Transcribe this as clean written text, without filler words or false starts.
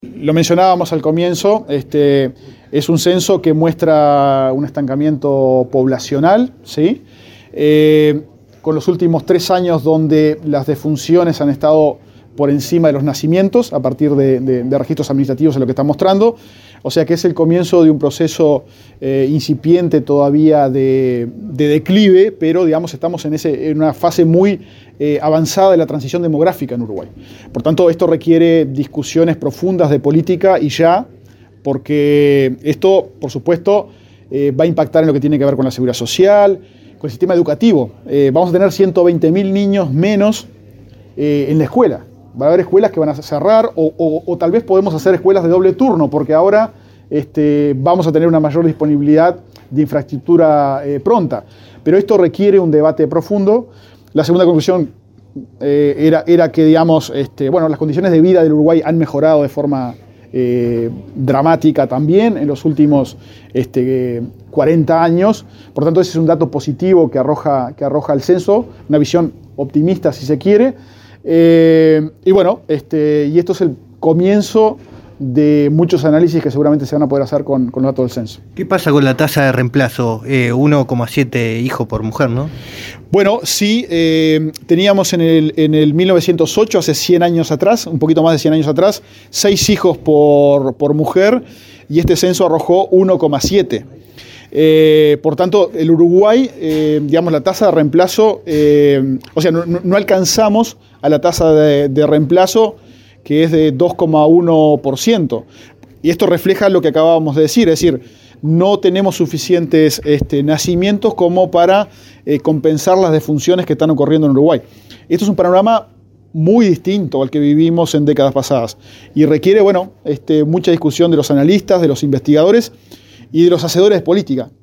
Lo mencionábamos al comienzo, es un censo que muestra un estancamiento poblacional, ¿sí? Con los últimos 3 años donde las defunciones han estado por encima de los nacimientos, a partir de registros administrativos, en lo que está mostrando. O sea que es el comienzo de un proceso incipiente todavía de declive, pero digamos estamos en una fase muy avanzada de la transición demográfica en Uruguay. Por tanto, esto requiere discusiones profundas de política y ya, porque esto, por supuesto, va a impactar en lo que tiene que ver con la seguridad social, con el sistema educativo. Vamos a tener 120.000 niños menos en la escuela. Va a haber escuelas que van a cerrar o tal vez podemos hacer escuelas de doble turno, porque ahora vamos a tener una mayor disponibilidad de infraestructura pronta. Pero esto requiere un debate profundo. La segunda conclusión era que, digamos, las condiciones de vida del Uruguay han mejorado de forma dramática también en los últimos 40 años. Por tanto, ese es un dato positivo que arroja el censo, una visión optimista si se quiere. Y esto es el comienzo de muchos análisis que seguramente se van a poder hacer con los datos del censo. ¿Qué pasa con la tasa de reemplazo? 1,7 hijos por mujer, ¿no? Bueno, sí, teníamos en el 1908, hace 100 años atrás, un poquito más de 100 años atrás, 6 hijos por mujer, y este censo arrojó 1,7. Por tanto, el Uruguay, la tasa de reemplazo, no alcanzamos a la tasa de reemplazo, que es de 2,1%. Y esto refleja lo que acabábamos de decir, es decir, no tenemos suficientes nacimientos como para compensar las defunciones que están ocurriendo en Uruguay. Esto es un panorama muy distinto al que vivimos en décadas pasadas y requiere, mucha discusión de los analistas, de los investigadores y de los hacedores de política.